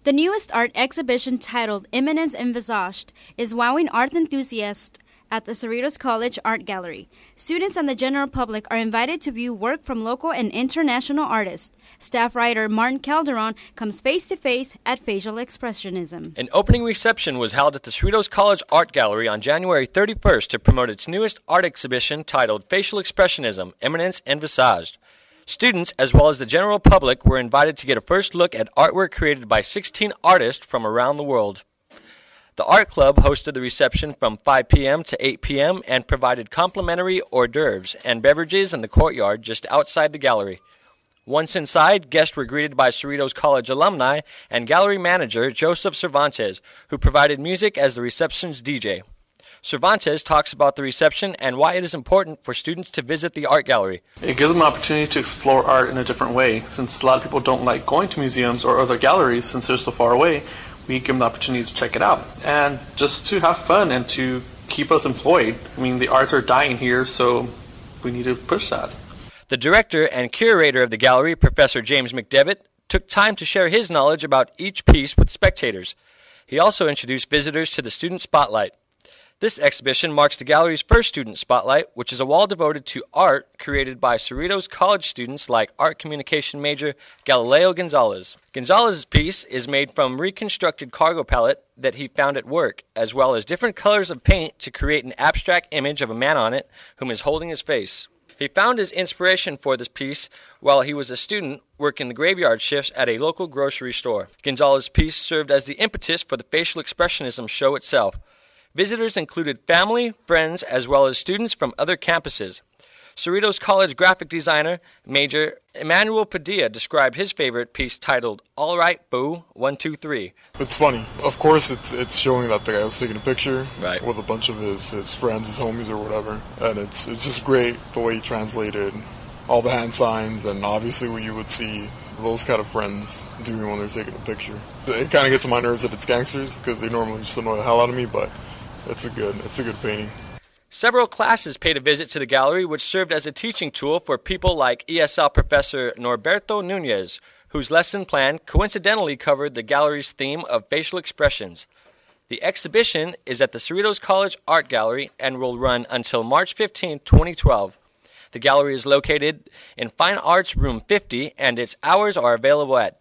The newest art exhibition titled Immanence Envisaged is wowing art enthusiasts at the Cerritos College Art Gallery. Students and the general public are invited to view work from local and international artists. Staff writer Martin Calderon comes face-to-face at Facial Expressionism. An opening reception was held at the Cerritos College Art Gallery on January 31st to promote its newest art exhibition titled Facial Expressionism, Immanence Envisaged. Students, as well as the general public, were invited to get a first look at artwork created by 16 artists from around the world. The Art Club hosted the reception from 5 p.m. to 8 p.m. and provided complimentary hors d'oeuvres and beverages in the courtyard just outside the gallery. Once inside, guests were greeted by Cerritos College alumni and gallery manager Joseph Cervantes, who provided music as the reception's DJ. Cervantes talks about the reception and why it is important for students to visit the art gallery. It gives them an opportunity to explore art in a different way. Since a lot of people don't like going to museums or other galleries since they're so far away, we give them the opportunity to check it out and just to have fun and to keep us employed. I mean, the arts are dying here, so we need to push that. The director and curator of the gallery, Professor James McDevitt, took time to share his knowledge about each piece with spectators. He also introduced visitors to the Student Spotlight. This exhibition marks the gallery's first Student Spotlight, which is a wall devoted to art created by Cerritos College students like art communication major Galileo Gonzalez. Gonzalez's piece is made from reconstructed cargo pallet that he found at work, as well as different colors of paint to create an abstract image of a man on it whom is holding his face. He found his inspiration for this piece while he was a student working the graveyard shifts at a local grocery store. Gonzalez's piece served as the impetus for the Facial Expressionism show itself. Visitors included family, friends, as well as students from other campuses. Cerritos College graphic designer Major Emmanuel Padilla described his favorite piece titled All Right, Boo, 1, 2, 3. It's funny. Of course, it's showing that the guy was taking a picture right. with a bunch of his friends, his homies or whatever. And it's just great the way he translated all the hand signs and obviously what you would see those kind of friends doing when they're taking a picture. It kind of gets on my nerves that it's gangsters because they normally just annoy the hell out of me, but it's a good painting. Several classes paid a visit to the gallery, which served as a teaching tool for people like ESL professor Norberto Nunez, whose lesson plan coincidentally covered the gallery's theme of facial expressions. The exhibition is at the Cerritos College Art Gallery and will run until March 15, 2012. The gallery is located in Fine Arts Room 50, and its hours are available at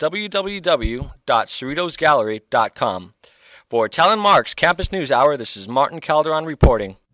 www.cerritosgallery.com. For Talon Marks Campus News Hour, this is Martin Calderon reporting.